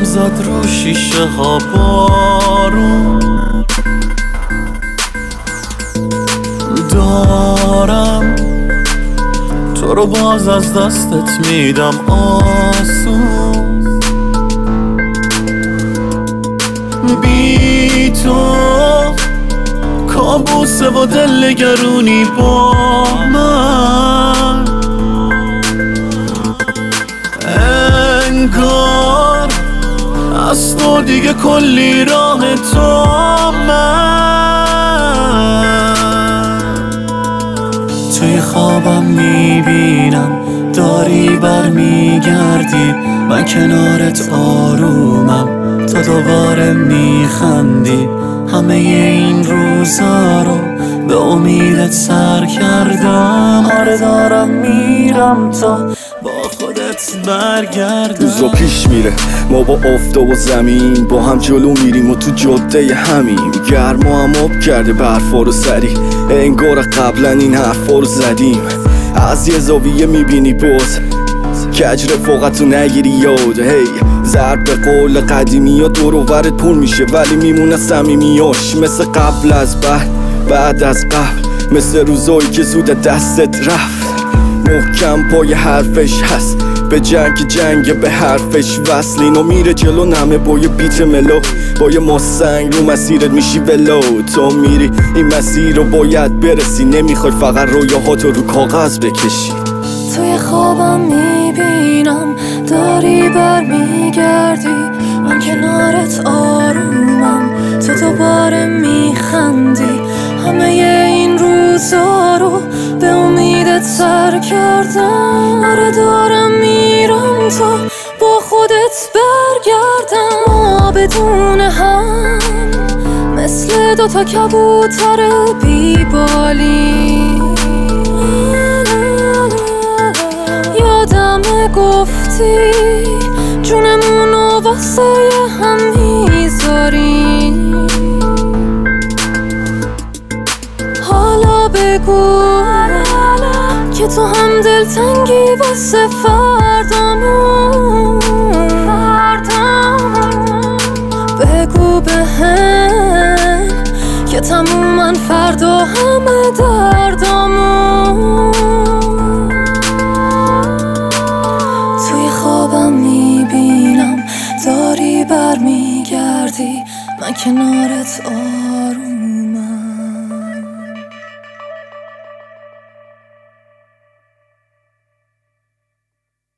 زد رو شیشه ها بارون دارم، تو رو باز از دستت میدم آسون. بی تو کابوسه و دلگرونی با من، انگار از تو دیگه کلی راه تا من. توی خوابم میبینم داری برمیگردی، من کنارت آرومم تا دوباره میخندی. همه این روزا رو به امیدت سر کردم. آره دارم میرم تا با خودت برگردم. روزا پیش میره ما با افتا و زمین با هم جلو میریم و تو جاده همیم. گرما هم آب کرده برفا رو سری، انگار قبلا این حرفا رو زدیم. از یه زاویه میبینی باز کج رفاقتو نگیری یاد. هی ضرب به قول قدیمی ها دور و برت پر میشه ولی میمونه صمیمیاش. مثل قبل از بعد از قبل، مثل روزایی که زود دستت رفت. محکم پای حرفش هست، به جنگ به حرفش وصل. اینو میره جلو نمه با یه بیت ملو، با یه مستنگ رو مسیرت میشی ولو. تو میری این مسیر رو باید برسی، نمیخوای فقط رویاهاتو رو کاغذ بکشی. توی خوابم میبینم داری برمیگردی، من کنارت آرومم تو دوباره میخندی. همه این روزا رو به امیدت سر کردم. آره دارم میرم تا با خودت برگردم. ما بدون هم مثل دوتا کبوتر بیبالی، یادمه گفتی جونمونو واسه هم میذاری. حالا بگو که تو هم دلتنگی واسه فردامون. بگو بهم که تمومن فردا همه دردامون. توی خوابم میبینم داری برمیگردی، من کنارت آرومم.